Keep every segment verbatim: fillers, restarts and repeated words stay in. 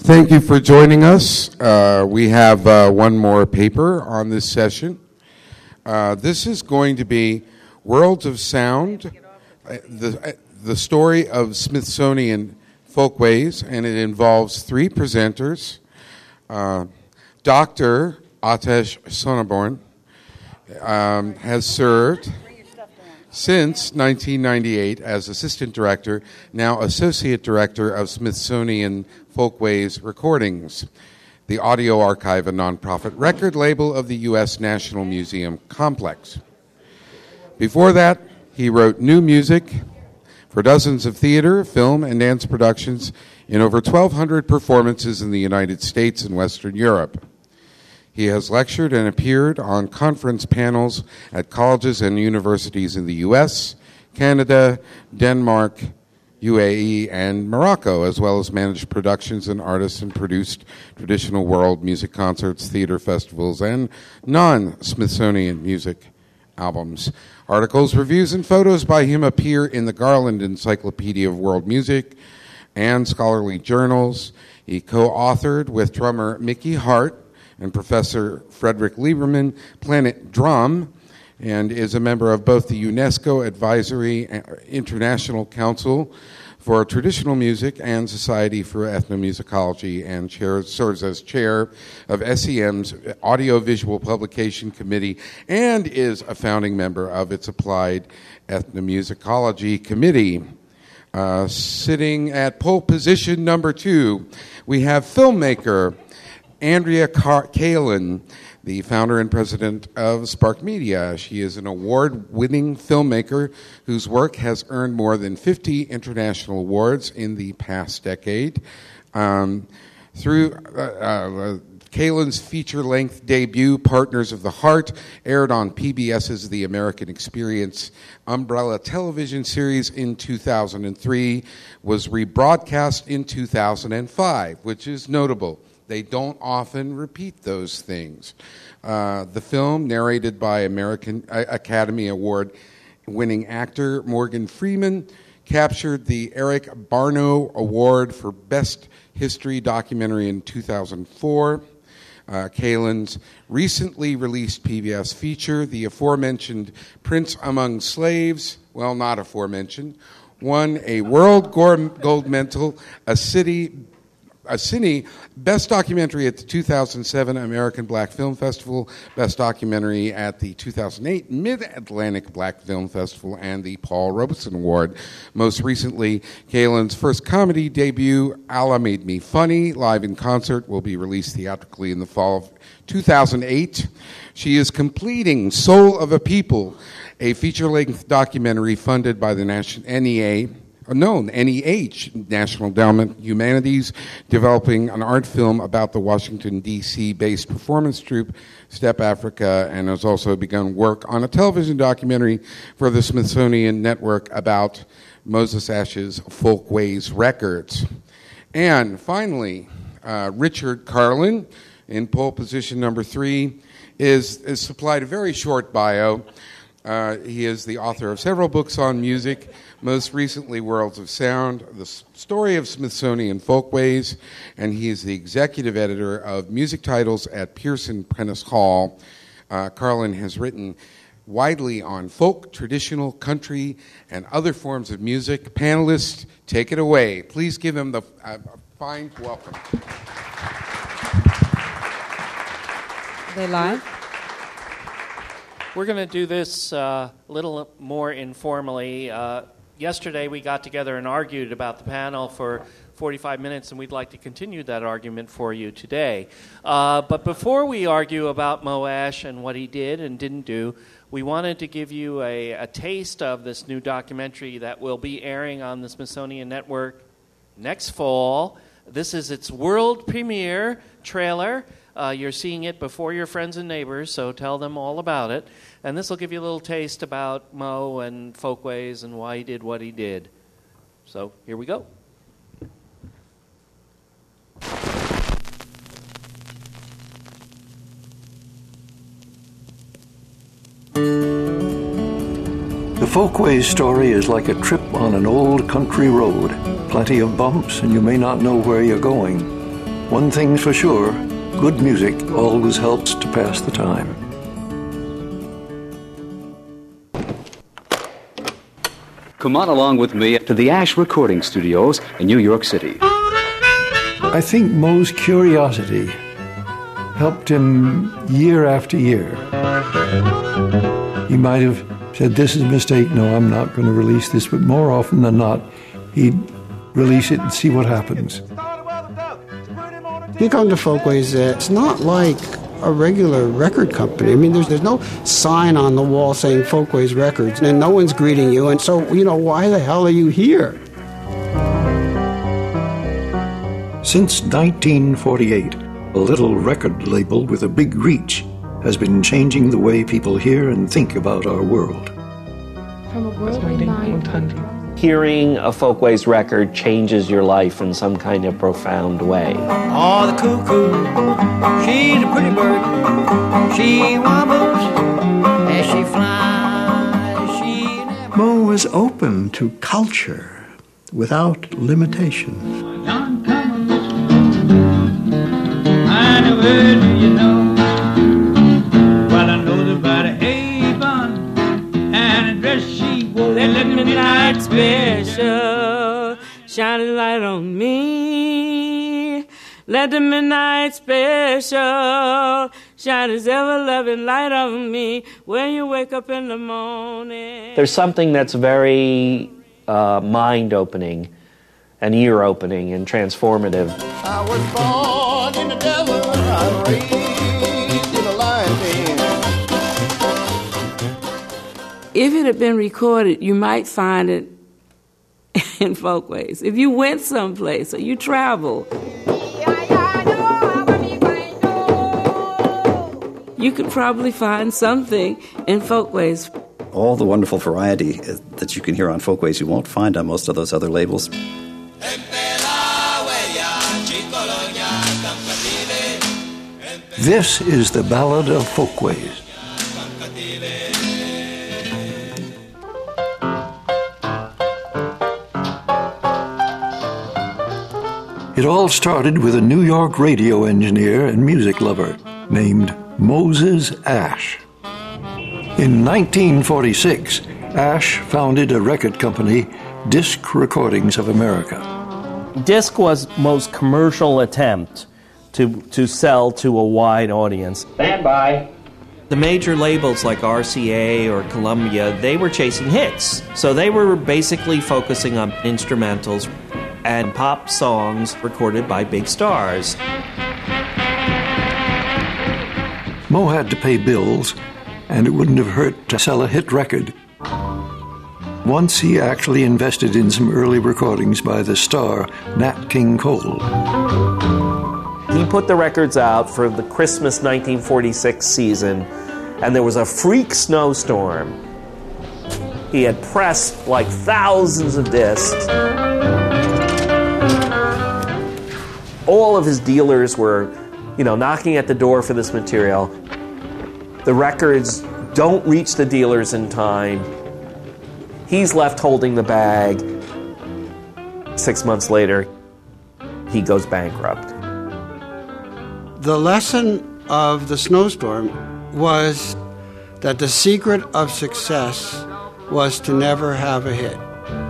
Thank you for joining us. Uh, we have uh, one more paper on this session. Uh, this is going to be Worlds of Sound, uh, the, uh, the story of Smithsonian Folkways, and it involves three presenters. Uh, Doctor Atesh Sonneborn um, has served since nineteen ninety-eight as Assistant Director, now Associate Director of Smithsonian Folkways Recordings, the audio archive and nonprofit record label of the U S National Museum Complex. Before that, he wrote new music for dozens of theater, film, and dance productions in over twelve hundred performances in the United States and Western Europe. He has lectured and appeared on conference panels at colleges and universities in the U S, Canada, Denmark, U A E, and Morocco, as well as managed productions and artists and produced traditional world music concerts, theater festivals, and non-Smithsonian music albums. Articles, reviews, and photos by him appear in the Garland Encyclopedia of World Music and scholarly journals. He co-authored with drummer Mickey Hart and Professor Frederick Lieberman Planet Drum, and is a member of both the UNESCO Advisory International Council for Traditional Music and Society for Ethnomusicology, and chair, serves as chair of S E M's Audiovisual Publication Committee and is a founding member of its Applied Ethnomusicology Committee. Uh, sitting at pole position number two, we have filmmaker Andrea Kaelin, the founder and president of Spark Media. She is an award-winning filmmaker whose work has earned more than fifty international awards in the past decade. Um, through uh, uh, Kaelin's feature-length debut, Partners of the Heart, aired on PBS's The American Experience umbrella television series in two thousand three, was rebroadcast in two thousand five, which is notable. They don't often repeat those things. Uh, the film, narrated by American uh, Academy Award-winning actor Morgan Freeman, captured the Eric Barno Award for Best History Documentary in two thousand four. Uh, Kaelin's recently released P B S feature, the aforementioned Prince Among Slaves, well, not aforementioned, won a World Gold Medal, a city... a Cine Best Documentary at the two thousand seven American Black Film Festival, Best Documentary at the two thousand eight Mid-Atlantic Black Film Festival, and the Paul Robeson Award. Most recently, Kaelin's first comedy debut, Allah Made Me Funny, live in concert, will be released theatrically in the fall of two thousand eight. She is completing Soul of a People, a feature-length documentary funded by the N E A, No, N E H, National Endowment Humanities, developing an art film about the Washington, D C-based performance troupe Step Africa, and has also begun work on a television documentary for the Smithsonian Network about Moses Ashe's Folkways Records. And finally, uh, Richard Carlin, in pole position number three, is, is supplied a very short bio. Uh, he is the author of several books on music, most recently Worlds of Sound, the story of Smithsonian Folkways, and he is the executive editor of music titles at Pearson Prentice Hall. Uh, Carlin has written widely on folk, traditional, country, and other forms of music. Panelists, take it away. Please give him the uh, fine welcome. Are they live? We're going to do this uh, a little more informally. Uh, yesterday we got together and argued about the panel for forty-five minutes, and we'd like to continue that argument for you today. Uh, but before we argue about Mo Ashe and what he did and didn't do, we wanted to give you a, a taste of this new documentary that will be airing on the Smithsonian Network next fall. This is its world premiere trailer. Uh, you're seeing it before your friends and neighbors, so tell them all about it. And this will give you a little taste about Mo and Folkways and why he did what he did. So here we go. The Folkways story is like a trip on an old country road. Plenty of bumps, and you may not know where you're going. One thing's for sure, good music always helps to pass the time. Come on along with me to the Ash Recording Studios in New York City. I think Moe's curiosity helped him year after year. He might have said, this is a mistake, no, I'm not going to release this, but more often than not, he'd release it and see what happens. You come to Folkways, uh, it's not like a regular record company. I mean, there's there's no sign on the wall saying Folkways Records, and no one's greeting you, and so, you know, why the hell are you here? Since nineteen forty-eight, a little record label with a big reach has been changing the way people hear and think about our world. From a worldly mind. Hearing a Folkways record changes your life in some kind of profound way. Oh, the cuckoo, she's a pretty bird. She wobbles as she flies. She never... Moe was open to culture without limitations. I never do you know. Well, I know about a Avon and a dress she wore. Let the midnight special shine a light on me. Let the midnight special shine his ever-loving light on me when you wake up in the morning. There's something that's very uh, mind-opening and ear-opening and transformative. I was born in the devil, I was raised in a lion den. If it had been recorded, you might find it in Folkways. If you went someplace or you travel, you could probably find something in Folkways. All the wonderful variety that you can hear on Folkways you won't find on most of those other labels. This is the Ballad of Folkways. It all started with a New York radio engineer and music lover named Moses Ash. In nineteen forty-six, Ash founded a record company, Disc Recordings of America. Disc was Moe's commercial attempt to, to sell to a wide audience. Stand by. The major labels like R C A or Columbia, they were chasing hits. So they were basically focusing on instrumentals and pop songs recorded by big stars. Moe had to pay bills, and it wouldn't have hurt to sell a hit record. Once he actually invested in some early recordings by the star Nat King Cole. He put the records out for the Christmas nineteen forty-six season, and there was a freak snowstorm. He had pressed like thousands of discs. All of his dealers were, you know, knocking at the door for this material. The records don't reach the dealers in time. He's left holding the bag. Six months later, he goes bankrupt. The lesson of the snowstorm was that the secret of success was to never have a hit.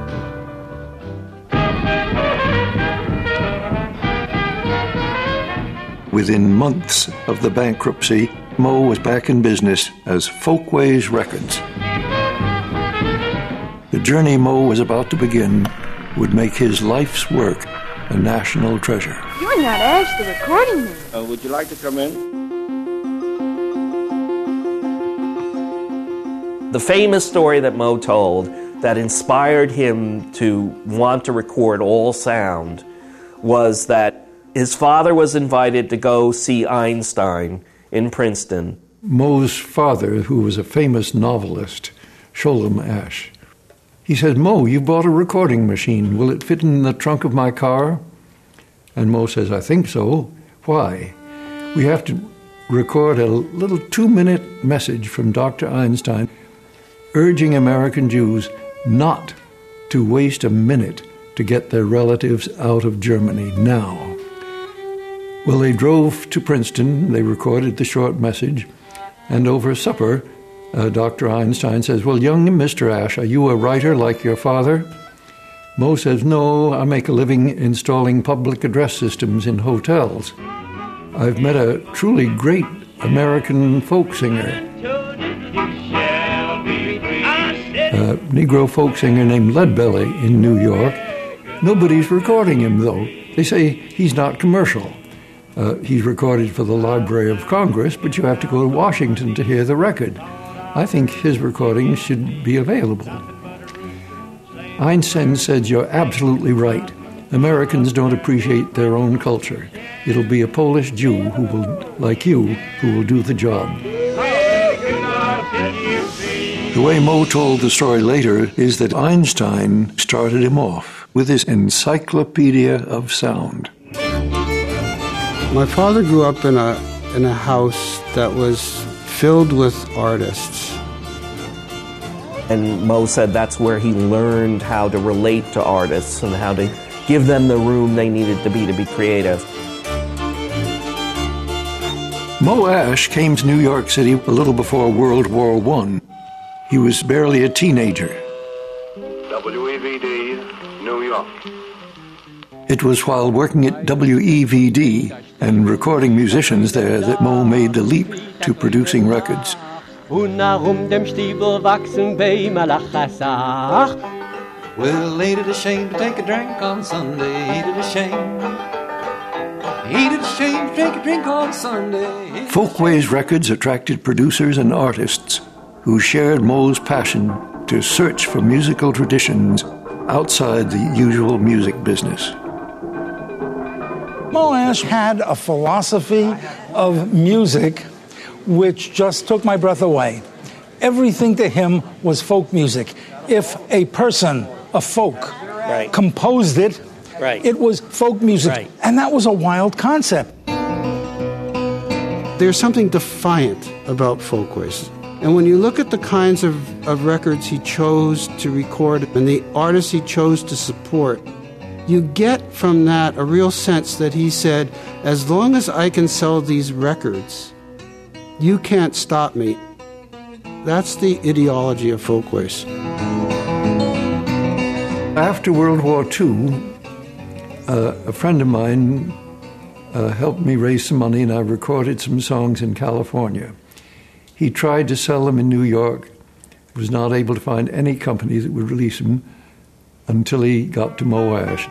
Within months of the bankruptcy, Moe was back in business as Folkways Records. The journey Moe was about to begin would make his life's work a national treasure. You're not Ash, the recording man. Uh, would you like to come in? The famous story that Moe told that inspired him to want to record all sound was that his father was invited to go see Einstein in Princeton. Moe's father, who was a famous novelist, Sholem Ash, he said, "Moe, you bought a recording machine. Will it fit in the trunk of my car?" And Moe says, "I think so. Why?" "We have to record a little two-minute message from Doctor Einstein urging American Jews not to waste a minute to get their relatives out of Germany now." Well, they drove to Princeton, they recorded the short message, and over supper, uh, Doctor Einstein says, well, young Mister Ash, are you a writer like your father? Mo says, no, I make a living installing public address systems in hotels. I've met a truly great American folk singer, a Negro folk singer named Leadbelly in New York. Nobody's recording him, though. They say he's not commercial. Uh, he's recorded for the Library of Congress, but you have to go to Washington to hear the record. I think his recordings should be available. Einstein said, you're absolutely right. Americans don't appreciate their own culture. It'll be a Polish Jew who will, like you, who will do the job. The way Mo told the story later is that Einstein started him off with his Encyclopedia of Sound. My father grew up in a in a house that was filled with artists. And Mo said that's where he learned how to relate to artists and how to give them the room they needed to be to be creative. Mo Ash came to New York City a little before World War One. He was barely a teenager. W E V D, New York. It was while working at W E V D and recording musicians there that Mo made the leap to producing records. Well, ain't it a shame to take a drink on Sunday? Ain't it a shame? Ain't it a shame to take a drink on Sunday? Folkways Records attracted producers and artists who shared Mo's passion to search for musical traditions outside the usual music business. Mo Ash had a philosophy of music which just took my breath away. Everything to him was folk music. If a person, a folk, right. composed it, right. it was folk music. Right. And that was a wild concept. There's something defiant about Folkways. And when you look at the kinds of, of records he chose to record and the artists he chose to support, you get from that a real sense that he said, as long as I can sell these records, you can't stop me. That's the ideology of Folkways. After World War Two, uh, a friend of mine uh, helped me raise some money, and I recorded some songs in California. He tried to sell them in New York, was not able to find any company that would release them until he got to Mo Ash.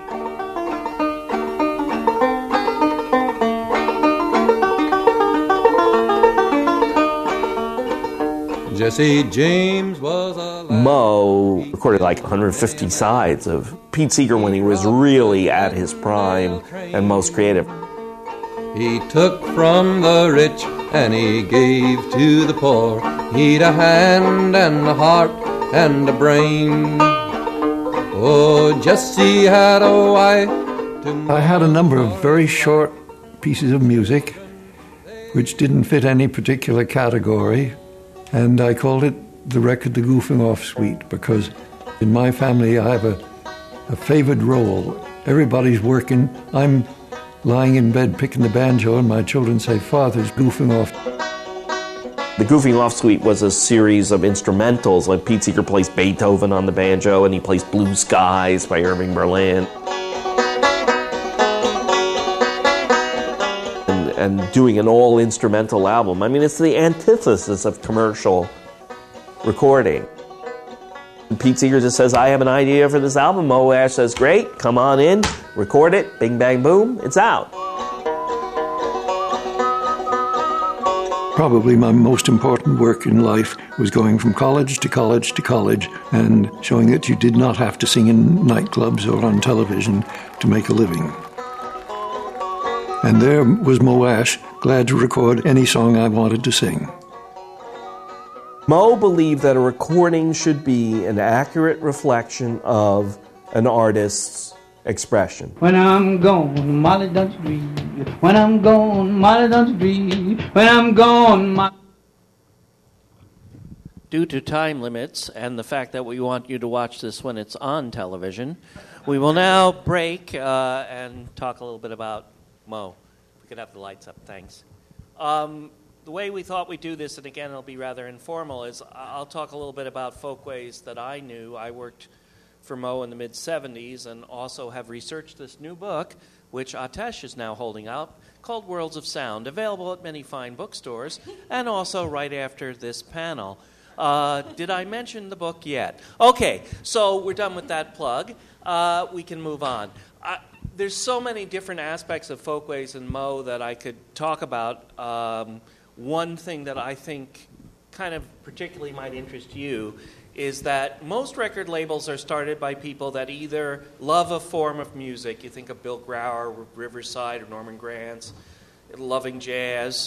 Jesse James was a... Mo recorded like one hundred fifty sides of Pete Seeger when he was really at his prime and most creative. He took from the rich and he gave to the poor. He'd a hand and a heart and a brain. Oh, Jesse had a wife. I had a number of very short pieces of music which didn't fit any particular category, and I called it the record, the Goofing Off Suite, because in my family I have a, a favored role. Everybody's working. I'm lying in bed picking the banjo, and my children say, Father's goofing off. The Goofing Off Suite was a series of instrumentals, like Pete Seeger plays Beethoven on the banjo, and he plays Blue Skies by Irving Berlin. And, and doing an all-instrumental album. I mean, it's the antithesis of commercial recording. And Pete Seeger just says, I have an idea for this album. Mo Ash says, great, come on in, record it, bing, bang, boom, it's out. Probably my most important work in life was going from college to college to college and showing that you did not have to sing in nightclubs or on television to make a living. And there was Mo Ash, glad to record any song I wanted to sing. Mo believed that a recording should be an accurate reflection of an artist's expression. When I'm gone, Molly don't breathe. When I'm gone, Molly don't breathe. When I'm gone, Molly... Due to time limits and the fact that we want you to watch this when it's on television, we will now break uh, and talk a little bit about Mo. could have the lights up, thanks. Um, the way we thought we'd do this, and again it'll be rather informal, is I'll talk a little bit about folkways that I knew. I worked for Mo in the mid-seventies and also have researched this new book, which Atesh is now holding out, called Worlds of Sound, available at many fine bookstores, and also right after this panel. Uh, did I mention the book yet? Okay, so we're done with that plug. Uh, we can move on. Uh, there's so many different aspects of folkways and Mo that I could talk about. Um, one thing that I think kind of particularly might interest you is that most record labels are started by people that either love a form of music. You think of Bill Grauer, Riverside, or Norman Granz, loving jazz.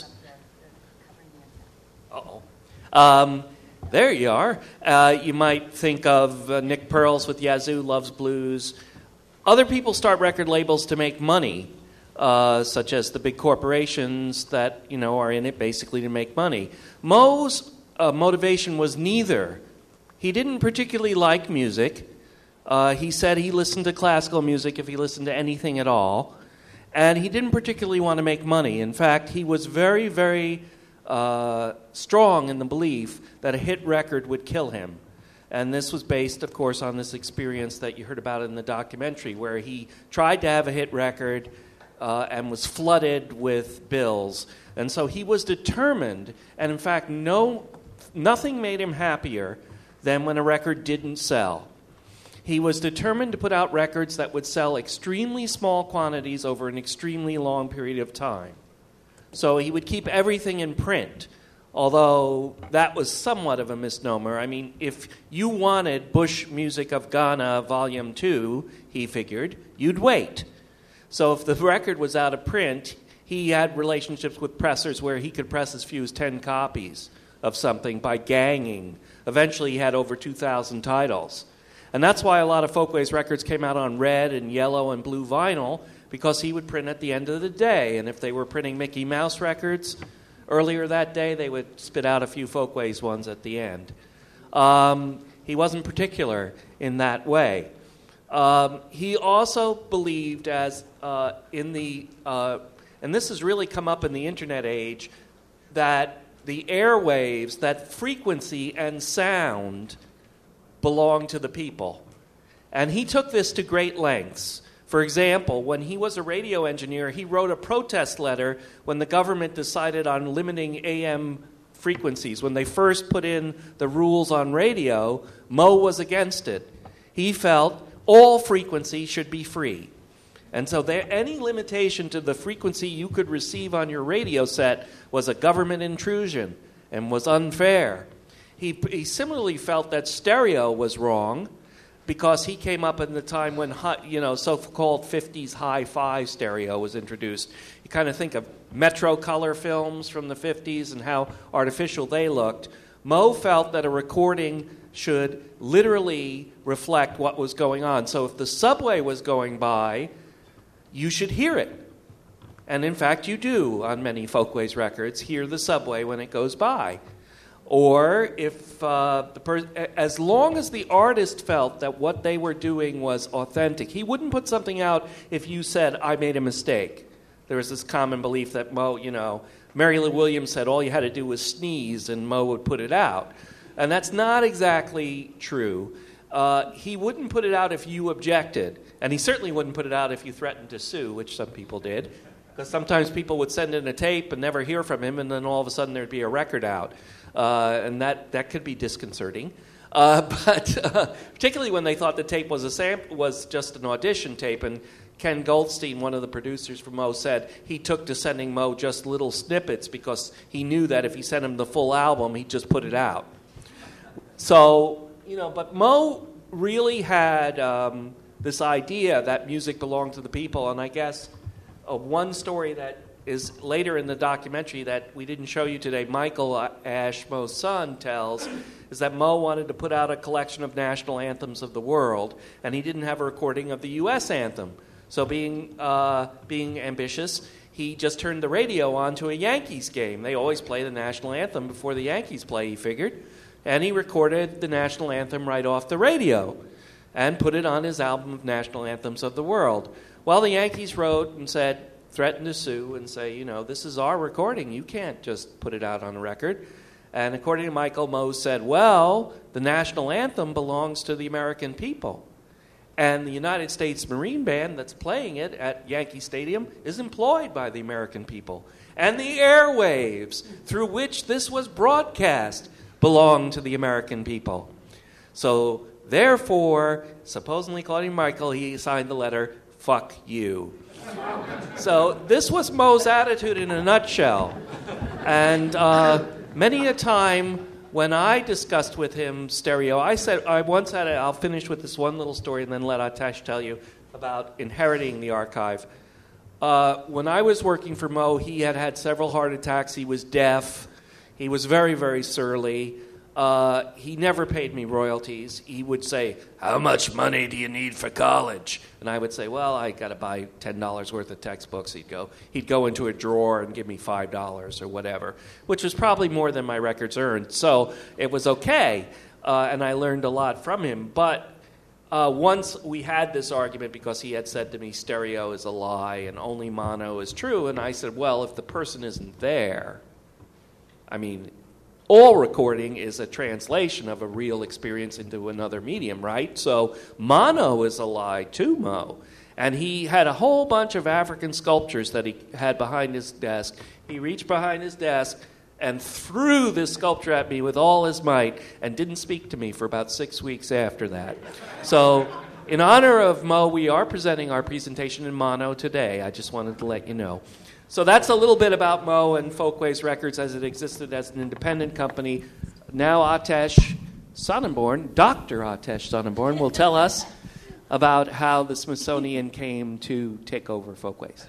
Uh-oh. Um, there you are. Uh, you might think of uh, Nick Pearls with Yazoo Loves Blues. Other people start record labels to make money, uh, such as the big corporations that, you know, are in it basically to make money. Mo's uh, motivation was neither. He didn't particularly like music. Uh, he said he listened to classical music if he listened to anything at all. And he didn't particularly want to make money. In fact, he was very, very uh, strong in the belief that a hit record would kill him. And this was based, of course, on this experience that you heard about in the documentary, where he tried to have a hit record uh, and was flooded with bills. And so he was determined, and in fact, no, nothing made him happier than when a record didn't sell. He was determined to put out records that would sell extremely small quantities over an extremely long period of time. So he would keep everything in print, although that was somewhat of a misnomer. I mean, if you wanted Bush Music of Ghana Volume two, he figured, you'd wait. So if the record was out of print, he had relationships with pressers where he could press as few as ten copies of something by ganging. Eventually he had over two thousand titles. And that's why a lot of Folkways records came out on red and yellow and blue vinyl, because he would print at the end of the day. And if they were printing Mickey Mouse records earlier that day, they would spit out a few Folkways ones at the end. Um, he wasn't particular in that way. Um, he also believed as uh, in the, uh, and this has really come up in the internet age, that the airwaves, that frequency and sound belong to the people. And he took this to great lengths. For example, when he was a radio engineer, he wrote a protest letter when the government decided on limiting A M frequencies. When they first put in the rules on radio, Mo was against it. He felt all frequency should be free. And so there, any limitation to the frequency you could receive on your radio set was a government intrusion and was unfair. He, he similarly felt that stereo was wrong because he came up in the time when, you know, so-called fifties hi-fi stereo was introduced. You kind of think of Metro color films from the fifties and how artificial they looked. Mo felt that a recording should literally reflect what was going on. So if the subway was going by, you should hear it. And in fact, you do on many Folkways records hear the subway when it goes by. Or if uh, the per- as long as the artist felt that what they were doing was authentic, he wouldn't put something out if you said, I made a mistake. There was this common belief that Mo, you know, Mary Lou Williams said all you had to do was sneeze and Mo would put it out. And that's not exactly true. Uh, he wouldn't put it out if you objected. And he certainly wouldn't put it out if you threatened to sue, which some people did. Because sometimes people would send in a tape and never hear from him, and then all of a sudden there'd be a record out. Uh, and that, that could be disconcerting. Uh, but uh, particularly when they thought the tape was a sam- was just an audition tape. And Ken Goldstein, one of the producers for Mo, said he took to sending Mo just little snippets because he knew that if he sent him the full album, he'd just put it out. So, you know, but Mo really had um, this idea that music belonged to the people. And I guess uh, one story that is later in the documentary that we didn't show you today, Michael Ash, Mo's son, tells, is that Mo wanted to put out a collection of national anthems of the world, and he didn't have a recording of the U S anthem. So being uh, being ambitious, he just turned the radio on to a Yankees game. They always play the national anthem before the Yankees play, he figured. And he recorded the national anthem right off the radio and put it on his album of national anthems of the world. Well, the Yankees wrote and said, threatened to sue and say, you know, this is our recording. You can't just put it out on a record. And according to Michael, Moe said, well, the national anthem belongs to the American people. And the United States Marine Band that's playing it at Yankee Stadium is employed by the American people. And the airwaves through which this was broadcast belong to the American people. So, therefore, supposedly Claudia Michael, he signed the letter, fuck you. So this was Moe's attitude in a nutshell. And uh, many a time when I discussed with him stereo, I said, I once had, a, I'll finish with this one little story and then let Atesh tell you about inheriting the archive. Uh, when I was working for Moe, he had had several heart attacks. He was deaf. He was very, very surly. Uh, he never paid me royalties. He would say, how much money do you need for college? And I would say, well, I got to buy ten dollars worth of textbooks. He'd go, he'd go into a drawer and give me five dollars or whatever, which was probably more than my records earned. So it was okay, uh, and I learned a lot from him. But uh, once we had this argument because he had said to me, stereo is a lie and only mono is true. And I said, well, if the person isn't there, I mean, all recording is a translation of a real experience into another medium, right? So mono is a lie too, Moe. And he had a whole bunch of African sculptures that he had behind his desk. He reached behind his desk and threw this sculpture at me with all his might and didn't speak to me for about six weeks after that. So in honor of Moe, we are presenting our presentation in mono today. I just wanted to let you know. So that's a little bit about Moe and Folkways Records as it existed as an independent company. Now Atesh Sonnenborn, Doctor Atesh Sonnenborn, will tell us about how the Smithsonian came to take over Folkways.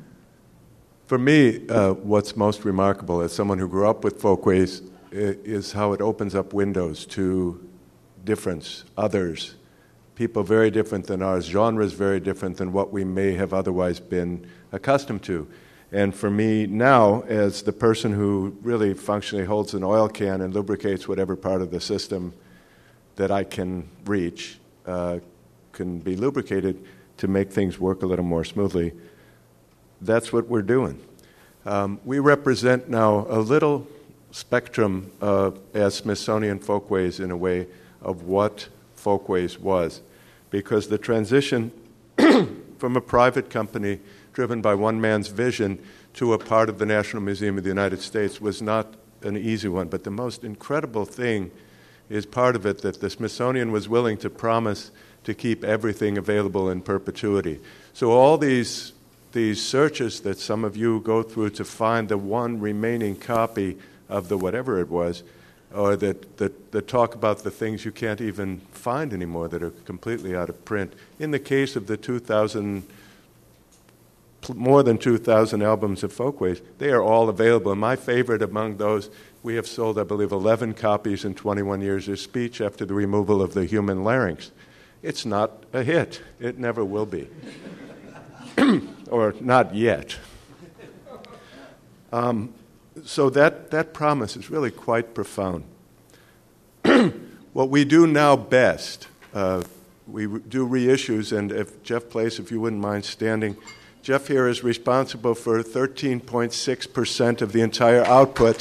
For me, uh, what's most remarkable as someone who grew up with Folkways is how it opens up windows to difference, others, people very different than ours, genres very different than what we may have otherwise been accustomed to. And for me now, as the person who really functionally holds an oil can and lubricates whatever part of the system that I can reach, uh, can be lubricated to make things work a little more smoothly, that's what we're doing. Um, we represent now a little spectrum uh, as Smithsonian Folkways in a way of what Folkways was. Because the transition from a private company driven by one man's vision to a part of the National Museum of the United States was not an easy one. But the most incredible thing is part of it that the Smithsonian was willing to promise to keep everything available in perpetuity. So all these, these searches that some of you go through to find the one remaining copy of the whatever it was, or that, that, that talk about the things you can't even find anymore that are completely out of print. In the case of the two thousand more than two thousand albums of Folkways, they are all available. And my favorite among those, we have sold, I believe, eleven copies in twenty-one years, is Speech After the Removal of the Human Larynx. It's not a hit. It never will be. Or not yet. Um, so that, that promise is really quite profound. What we do now best, uh, we re- do reissues, and if Jeff Place, if you wouldn't mind standing, Jeff here is responsible for thirteen point six percent of the entire output.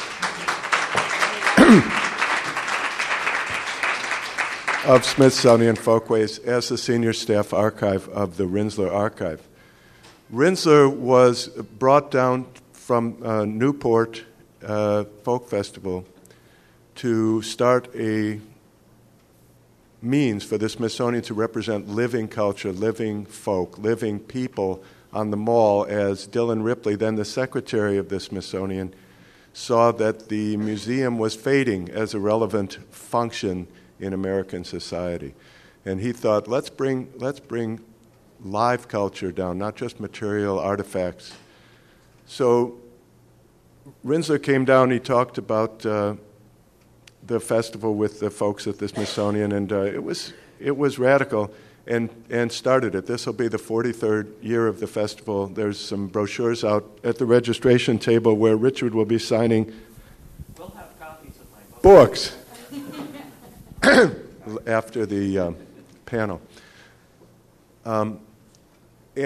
of Smithsonian Folkways as the senior staff archive of the Rinzler Archive. Rinzler was brought down from uh, Newport uh, Folk Festival to start a means for the Smithsonian to represent living culture, living folk, living people on the Mall, as Dillon Ripley, then the secretary of the Smithsonian, saw that the museum was fading as a relevant function in American society. And he thought, let's bring, let's bring live culture down, not just material artifacts. So Rinzler came down, he talked about uh, the festival with the folks at the Smithsonian, and uh, it was it was radical, and, and started it. This will be the forty-third year of the festival. There's some brochures out at the registration table where Richard will be signing we'll have copies of my books after the um, panel. Um, and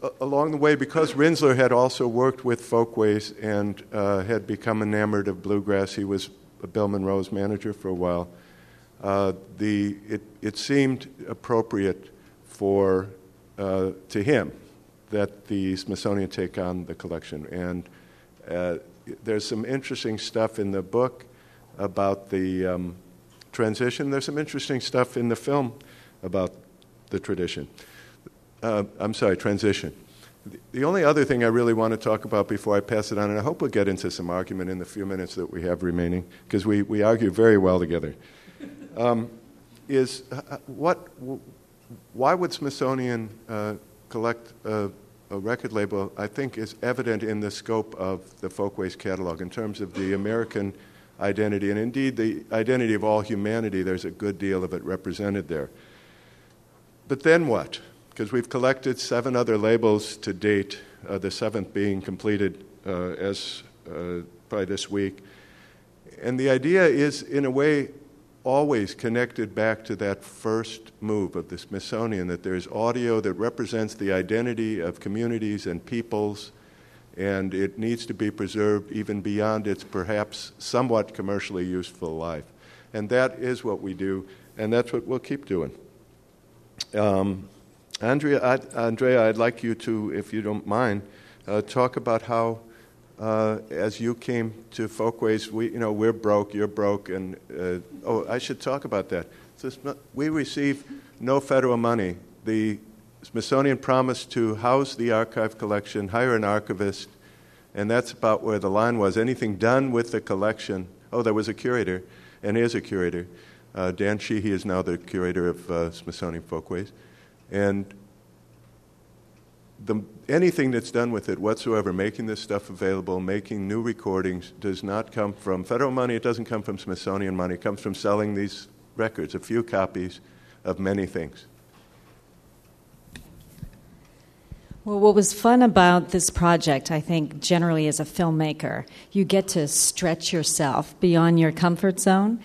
a- along the way, because Rinzler had also worked with Folkways and uh, had become enamored of bluegrass, he was Bill Monroe's manager for a while. Uh, the it, it seemed appropriate for uh, to him that the Smithsonian take on the collection, and uh, there's some interesting stuff in the book about the um, transition. There's some interesting stuff in the film about the tradition. Uh, I'm sorry, transition. The, the only other thing I really want to talk about before I pass it on, and I hope we'll get into some argument in the few minutes that we have remaining, because we, we argue very well together, um, is uh, what, why would Smithsonian uh, collect a, a record label, I think is evident in the scope of the Folkways catalog in terms of the American identity, and indeed the identity of all humanity. There's a good deal of it represented there. But then what? Because we've collected seven other labels to date, uh, the seventh being completed uh, as uh, by this week. And the idea is, in a way, always connected back to that first move of the Smithsonian, that there's audio that represents the identity of communities and peoples, and it needs to be preserved even beyond its perhaps somewhat commercially useful life. And that is what we do, and that's what we'll keep doing. Um, Andrea, I'd, Andrea, I'd like you to, if you don't mind, uh, talk about how, uh, as you came to Folkways, we, you know, we're broke, you're broke, and uh, oh, I should talk about that. So we receive no federal money. The Smithsonian promised to house the archive collection, hire an archivist, and that's about where the line was. Anything done with the collection, oh, there was a curator, and is a curator. Uh, Dan Sheehy is now the curator of uh, Smithsonian Folkways. And the, anything that's done with it whatsoever, making this stuff available, making new recordings, does not come from federal money. It doesn't come from Smithsonian money. It comes from selling these records, a few copies of many things. Well, what was fun about this project, I think, generally as a filmmaker, you get to stretch yourself beyond your comfort zone.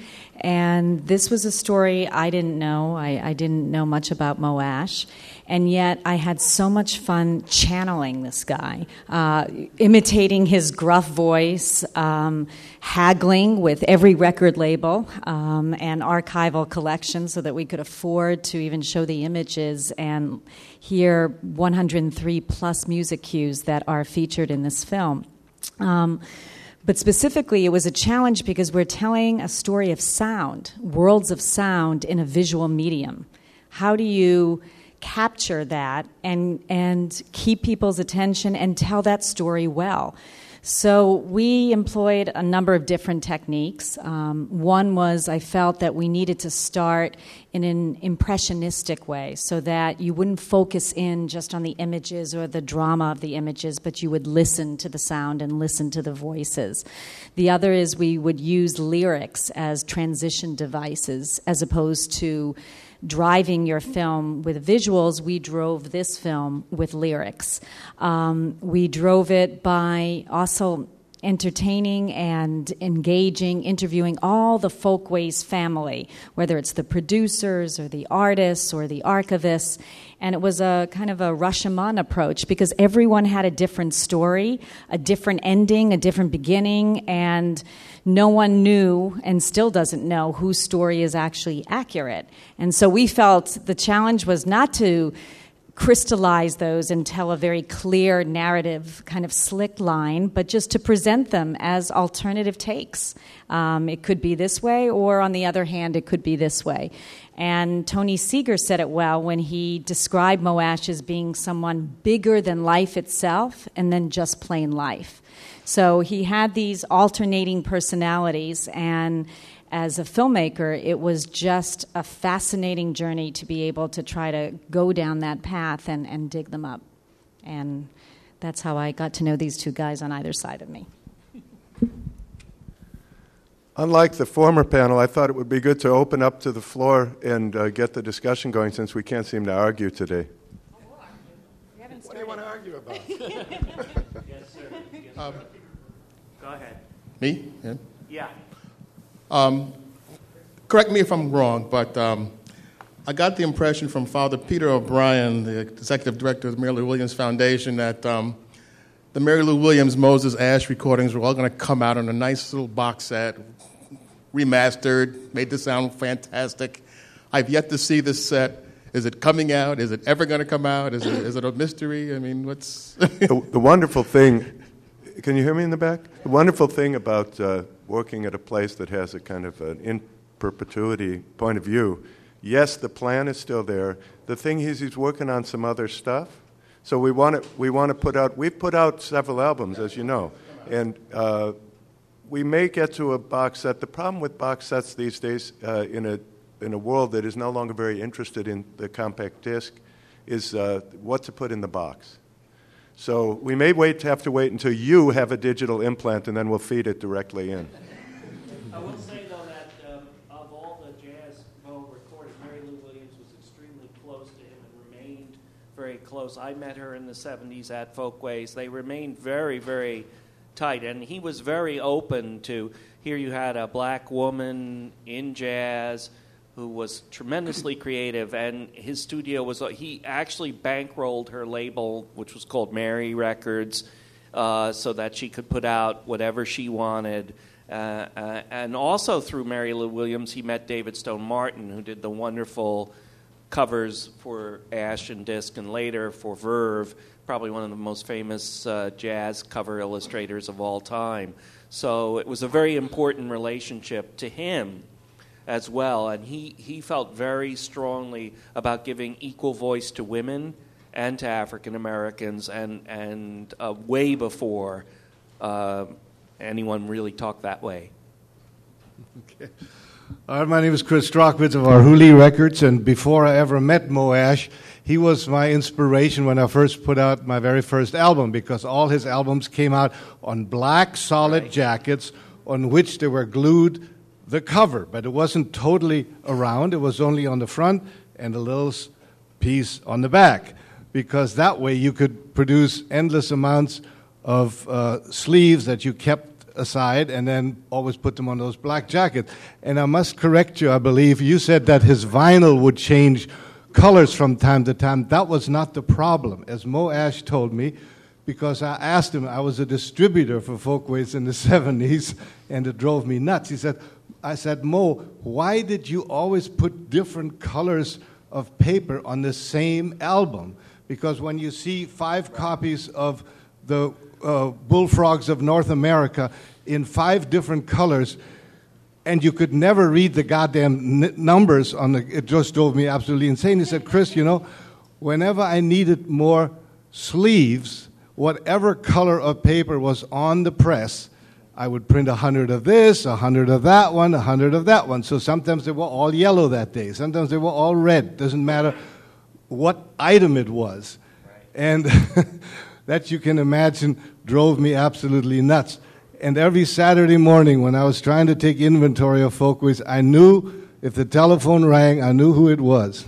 And this was a story I didn't know. I, I didn't know much about Mo Ash. And yet I had so much fun channeling this guy, uh, imitating his gruff voice, um, haggling with every record label um, and archival collection so that we could afford to even show the images and hear one hundred three plus music cues that are featured in this film. Um, But specifically, it was a challenge because we're telling a story of sound, worlds of sound in a visual medium. How do you capture that and and keep people's attention and tell that story well? So we employed a number of different techniques. Um, one was I felt that we needed to start in an impressionistic way so that you wouldn't focus in just on the images or the drama of the images, but you would listen to the sound and listen to the voices. The other is we would use lyrics as transition devices as opposed to driving your film with visuals. We drove this film with lyrics. Um, we drove it by also entertaining and engaging, interviewing all the Folkways family, whether it's the producers or the artists or the archivists. And it was a kind of a Rashomon approach because everyone had a different story, a different ending, a different beginning, and no one knew and still doesn't know whose story is actually accurate. And so we felt the challenge was not to crystallize those and tell a very clear narrative, kind of slick line, but just to present them as alternative takes. Um, it could be this way, or on the other hand, it could be this way. And Tony Seeger said it well when he described Mo Ash as being someone bigger than life itself and then just plain life. So he had these alternating personalities, and as a filmmaker, it was just a fascinating journey to be able to try to go down that path and, and dig them up. And that's how I got to know these two guys on either side of me. Unlike the former panel, I thought it would be good to open up to the floor and uh, get the discussion going since we can't seem to argue today. What do you want to argue about? Yes, sir. Yes, um, sir. Go ahead. Me? Yeah. Yeah. Um, correct me if I'm wrong, but um, I got the impression from Father Peter O'Brien, the executive director of the Mary Lou Williams Foundation, that um, the Mary Lou Williams Moses Ash recordings were all going to come out on a nice little box set, remastered, made this sound fantastic. I've yet to see this set. Is it coming out? Is it ever going to come out? Is it, is it a mystery? I mean, what's... the, the wonderful thing, can you hear me in the back? The wonderful thing about uh, working at a place that has a kind of an in perpetuity point of view, yes, the plan is still there. The thing is he's working on some other stuff. So we want to we want to put out, we've put out several albums, as you know, and uh, we may get to a box set. The problem with box sets these days uh, in a in a world that is no longer very interested in the compact disc is uh, what to put in the box. So we may wait to have to wait until you have a digital implant, and then we'll feed it directly in. I will say, though, that um, of all the jazz Mo recorded, Mary Lou Williams was extremely close to him and remained very close. I met her in the seventies at Folkways. They remained very, very tight, and he was very open to, here you had a black woman in jazz who was tremendously creative, and his studio was, he actually bankrolled her label, which was called Mary Records, uh, so that she could put out whatever she wanted. Uh, uh, and also through Mary Lou Williams, he met David Stone Martin, who did the wonderful covers for Ash and Disc, and later for Verve, probably one of the most famous uh, jazz cover illustrators of all time. So it was a very important relationship to him as well, and he, he felt very strongly about giving equal voice to women and to African Americans, and, and uh, way before uh, anyone really talked that way. Okay. Uh, my name is Chris Strachwitz of Arhoolie Records, and before I ever met Mo Ash, he was my inspiration when I first put out my very first album, because all his albums came out on black solid right. jackets on which they were glued the cover, but it wasn't totally around. It was only on the front and a little piece on the back, because that way you could produce endless amounts of uh, sleeves that you kept aside and then always put them on those black jackets. And I must correct you, I believe. You said that his vinyl would change colors from time to time. That was not the problem, as Mo Ash told me, because I asked him, I was a distributor for Folkways in the seventies, and it drove me nuts. He said, I said, Mo, why did you always put different colors of paper on the same album? Because when you see five copies of the uh, Bullfrogs of North America in five different colors, and you could never read the goddamn n- numbers on the, it just drove me absolutely insane. He said, Chris, you know, whenever I needed more sleeves, whatever color of paper was on the press, I would print a hundred of this, a hundred of that one, a hundred of that one. So sometimes they were all yellow that day. Sometimes they were all red. Doesn't matter what item it was. Right. And that, you can imagine, drove me absolutely nuts. And every Saturday morning when I was trying to take inventory of Folkways, I knew if the telephone rang, I knew who it was.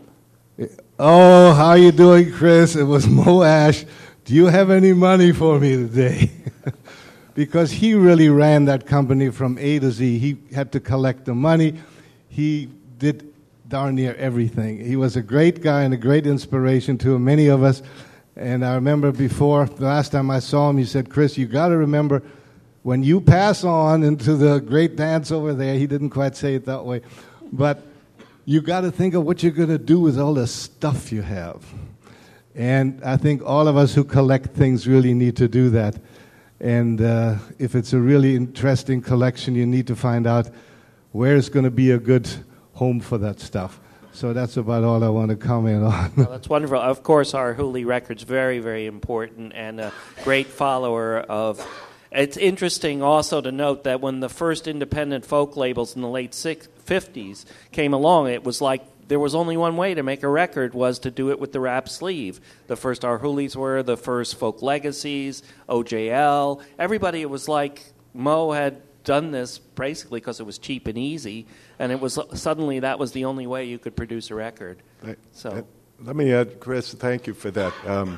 Oh, how you doing, Chris? It was Mo Ash. Do you have any money for me today? Because he really ran that company from A to Z. He had to collect the money. He did darn near everything. He was a great guy and a great inspiration to many of us. And I remember before, the last time I saw him, he said, Chris, you got to remember, when you pass on into the great dance over there, he didn't quite say it that way, but you got to think of what you're going to do with all the stuff you have. And I think all of us who collect things really need to do that. And uh, if it's a really interesting collection, you need to find out where is going to be a good home for that stuff. So that's about all I want to comment on. Well, that's wonderful. Of course, Arhoolie Records, very, very important, and a great follower of... It's interesting also to note that when the first independent folk labels in the late fifties came along, it was like there was only one way to make a record, was to do it with the wrap sleeve. The first Arhoolies were, the first Folk Legacies, O J L. Everybody, it was like Mo had done this basically because it was cheap and easy, and it was suddenly that was the only way you could produce a record. Right. So, let me add, Chris, thank you for that. Um,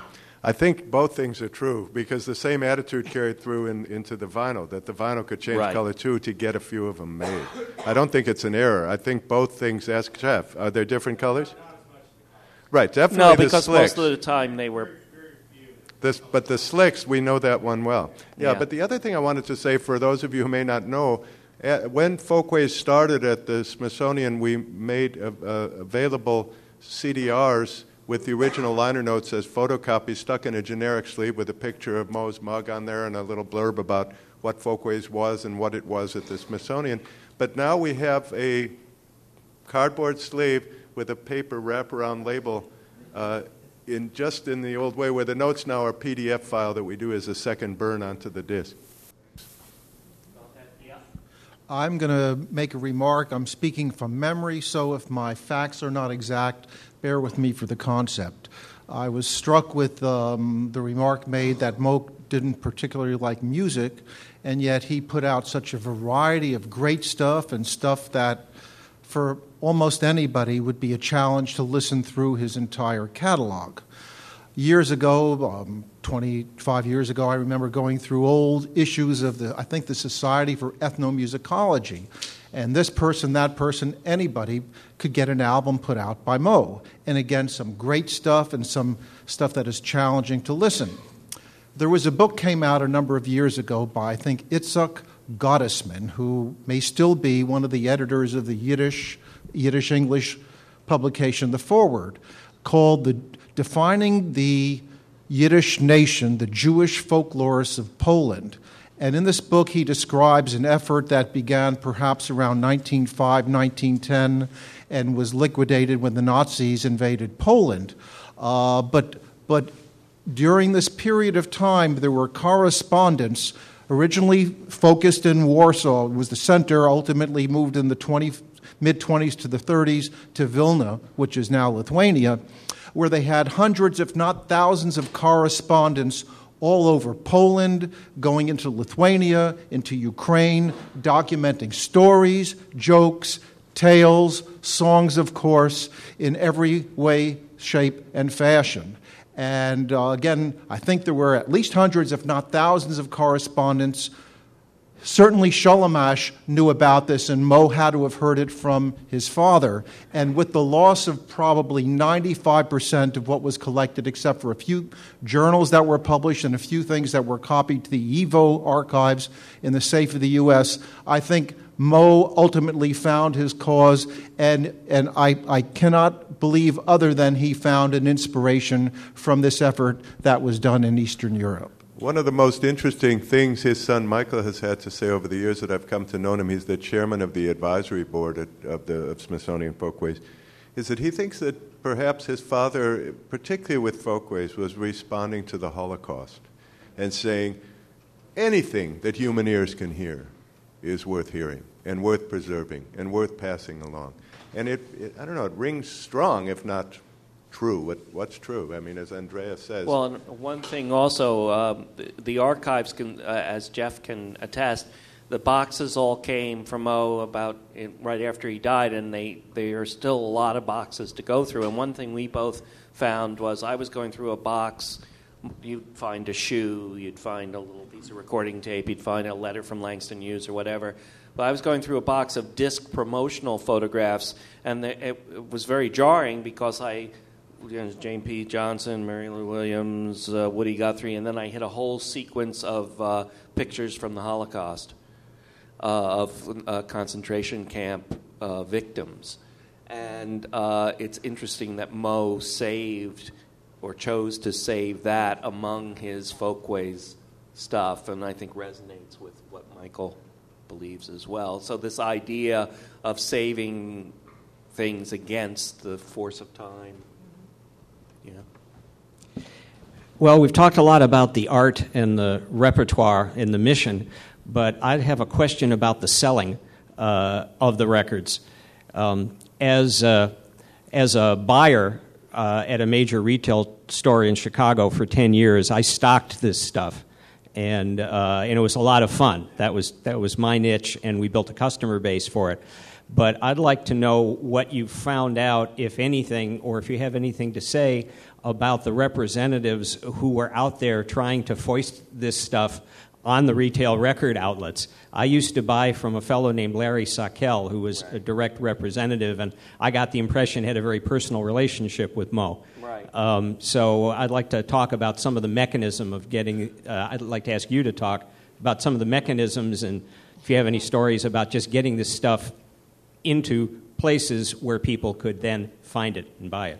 I think both things are true because the same attitude carried through in, into the vinyl, that the vinyl could change Right. color too to get a few of them made. I don't think it's an error. I think both things, ask Jeff, are there different colors? Right, definitely No, the because slicks. most of the time they were. This, but the slicks, we know that one well. Yeah, Yeah. but the other thing I wanted to say for those of you who may not know, uh, when Folkways started at the Smithsonian, we made uh, uh, available C D Rs with the original liner notes as photocopies stuck in a generic sleeve with a picture of Moe's mug on there and a little blurb about what Folkways was and what it was at the Smithsonian. But now we have a cardboard sleeve with a paper wraparound label uh, in just in the old way, where the notes now are P D F file that we do as a second burn onto the disc. I'm going to make a remark. I'm speaking from memory, so if my facts are not exact, bear with me for the concept. I was struck with um, the remark made that Moe didn't particularly like music, and yet he put out such a variety of great stuff and stuff that for almost anybody would be a challenge to listen through his entire catalog. Years ago, um, twenty-five years ago, I remember going through old issues of the, I think, the Society for Ethnomusicology. And this person, that person, anybody could get an album put out by Moe. And again, some great stuff and some stuff that is challenging to listen. There was a book came out a number of years ago by, I think, Itzhak Gottesman, who may still be one of the editors of the Yiddish, Yiddish English publication, The Forward, called the Defining the Yiddish Nation, the Jewish Folklorists of Poland. And in this book, he describes an effort that began perhaps around nineteen oh five, nineteen ten, and was liquidated when the Nazis invaded Poland. Uh, but, but during this period of time, there were correspondents originally focused in Warsaw. It was the center, ultimately moved in the twenty, mid-twenties to the thirties to Vilna, which is now Lithuania, where they had hundreds, if not thousands, of correspondents all over Poland, going into Lithuania, into Ukraine, documenting stories, jokes, tales, songs, of course, in every way, shape, and fashion. And uh, again, I think there were at least hundreds, if not thousands, of correspondents. Certainly Sholem Asch knew about this, and Moe had to have heard it from his father. And with the loss of probably ninety-five percent of what was collected, except for a few journals that were published and a few things that were copied to the Evo archives in the safe of the U S, I think Moe ultimately found his cause, and, and I, I cannot believe other than he found an inspiration from this effort that was done in Eastern Europe. One of the most interesting things his son Michael has had to say over the years that I've come to know him, he's the chairman of the advisory board at, of the of Smithsonian Folkways, is that he thinks that perhaps his father, particularly with Folkways, was responding to the Holocaust and saying anything that human ears can hear is worth hearing and worth preserving and worth passing along. And it, it I don't know, it rings strong, if not true. What, what's true? I mean, as Andrea says. Well, and one thing also, um, the, the archives can, uh, as Jeff can attest, the boxes all came from Moe about in, right after he died, and they there are still a lot of boxes to go through. And one thing we both found was I was going through a box. You'd find a shoe, you'd find a little piece of recording tape, you'd find a letter from Langston Hughes or whatever. But I was going through a box of disc promotional photographs, and the, it, it was very jarring because I. Jane P. Johnson, Mary Lou Williams, uh, Woody Guthrie, and then I hit a whole sequence of uh, pictures from the Holocaust, uh, of uh, concentration camp uh, victims. And uh, it's interesting that Moe saved, or chose to save that among his Folkways stuff, and I think resonates with what Michael believes as well. So this idea of saving things against the force of time. Yeah. Well, we've talked a lot about the art and the repertoire and the mission, but I'd have a question about the selling uh, of the records. Um, as, uh, as a buyer uh, at a major retail store in Chicago for ten years, I stocked this stuff, and uh, and it was a lot of fun. That was that was my niche, and we built a customer base for it. but I'd like to know what you found out, if anything, or if you have anything to say about the representatives who were out there trying to foist this stuff on the retail record outlets. I used to buy from a fellow named Larry Sackel, who was a direct representative, and I got the impression he had a very personal relationship with Mo. Right. Um, so I'd like to talk about some of the mechanism of getting, uh, I'd like to ask you to talk about some of the mechanisms, and if you have any stories about just getting this stuff into places where people could then find it and buy it.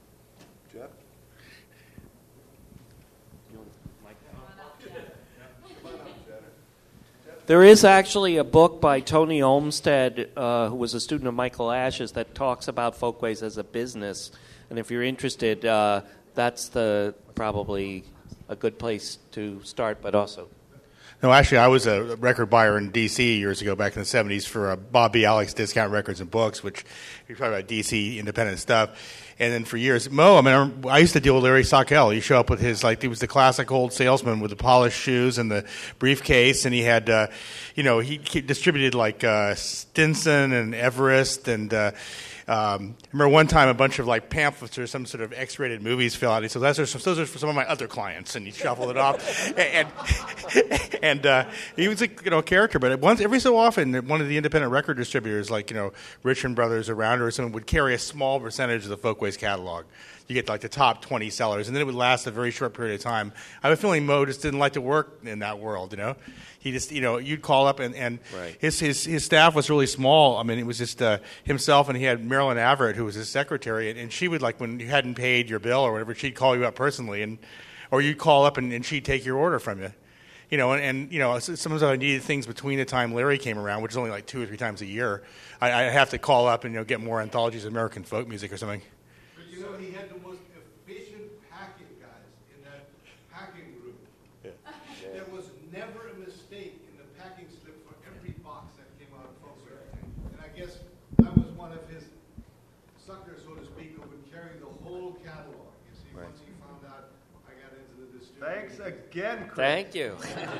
There is actually a book by Tony Olmsted, uh, who was a student of Michael Ash's, that talks about Folkways as a business. And if you're interested, uh, that's the probably a good place to start, but also... No, actually, I was a record buyer in D C years ago, back in the seventies, for uh, Bob B. Alex Discount Records and Books, which you're talking about D C independent stuff. And then for years, Mo, I mean, I used to deal with Larry Sackel. You show up with his, like, he was the classic old salesman with the polished shoes and the briefcase, and he had, uh, you know, he, he distributed, like, uh, Stinson and Everest, and uh, um, I remember one time a bunch of, like, pamphlets or some sort of X-rated movies fell out. He said, those are, some, those are for some of my other clients, and he shuffled it off. and and uh, he was a, you know, a character, but once every so often, one of the independent record distributors, like, you know, Richmond Brothers or Rounder or someone, would carry a small percentage of the Folkways catalog. You get like the top twenty sellers, and then it would last a very short period of time. I have a feeling Mo just didn't like to work in that world, you know. He just, you know, you'd call up, and, and right. his, his his staff was really small. I mean, it was just uh, himself, and he had Marilyn Averett, who was his secretary, and, and she would, like, when you hadn't paid your bill or whatever, she'd call you up personally, and or you'd call up, and, and she'd take your order from you. You know, and, and, you know, sometimes I needed things between the time Larry came around, which is only like two or three times a year. I, I have to call up and, you know, get more anthologies of American folk music or something. But, you know, he had the most efficient packing guys in that packing room. Yeah. There was never a mistake in the packing slip for every box that came out of Folkways. And I guess I was one of his suckers, so to speak, who would carry the whole catalog. You see, right. Once he found out I got into the distribution. Thanks again, Chris. Thank you.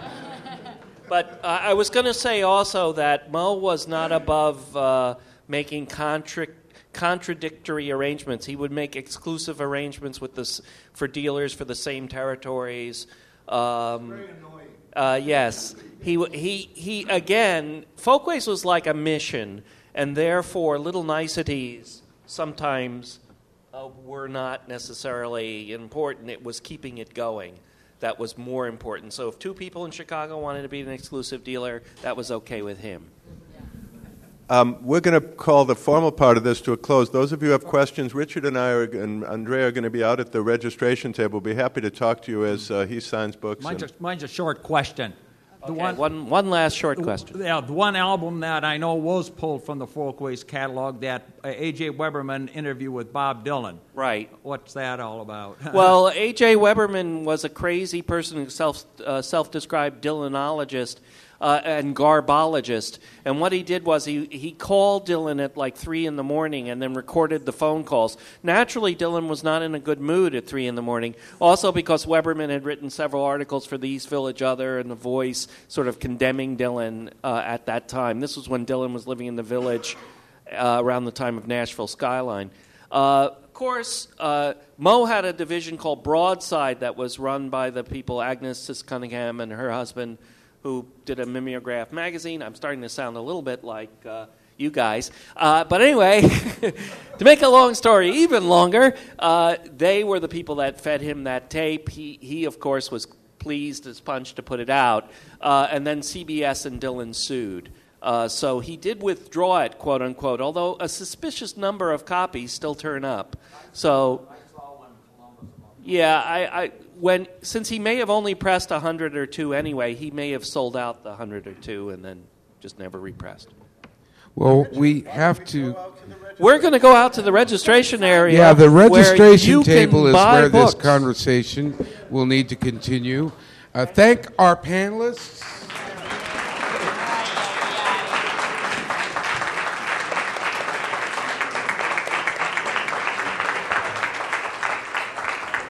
But uh, I was going to say also that Mo was not above uh, making contra- contradictory arrangements. He would make exclusive arrangements with this for dealers for the same territories. Um, Very annoying. Uh, yes, he he he again. Folkways was like a mission, and therefore little niceties sometimes uh, were not necessarily important. It was keeping it going that was more important. So if two people in Chicago wanted to be an exclusive dealer, that was okay with him. Um, we're going to call the formal part of this to a close. Those of you who have questions, Richard and I are, and Andrea are going to be out at the registration table. We'll be happy to talk to you as uh, he signs books. Mine's, and a, mine's a short question. The Okay, one, one, one last short the, question. Yeah, the one album that I know was pulled from the Folkways catalog, that uh, A J. Weberman interview with Bob Dylan. Right. What's that all about? Well, A J. Weberman was a crazy person who self, uh, self-described Dylanologist. Uh, and garbologist. And what he did was he, he called Dylan at like three in the morning and then recorded the phone calls. Naturally, Dylan was not in a good mood at three in the morning. Also because Weberman had written several articles for the East Village Other and The Voice sort of condemning Dylan uh, at that time. This was when Dylan was living in the Village uh, around the time of Nashville Skyline. Uh, of course, uh, Mo had a division called Broadside that was run by the people, Agnes Sis Cunningham and her husband, who did a mimeograph magazine. I'm starting to sound a little bit like uh, you guys. Uh, but anyway, to make a long story even longer, uh, they were the people that fed him that tape. He, he of course, was pleased as punch to put it out. Uh, and then C B S and Dylan sued. Uh, so he did withdraw it, quote unquote, although a suspicious number of copies still turn up. So, yeah, I... I When since he may have only pressed a hundred or two anyway, he may have sold out the hundred or two and then just never repressed. Well, we have to. We're going to go out to the registration area. Yeah, the registration where table is buy where books. this conversation will need to continue. Uh, thank our panelists.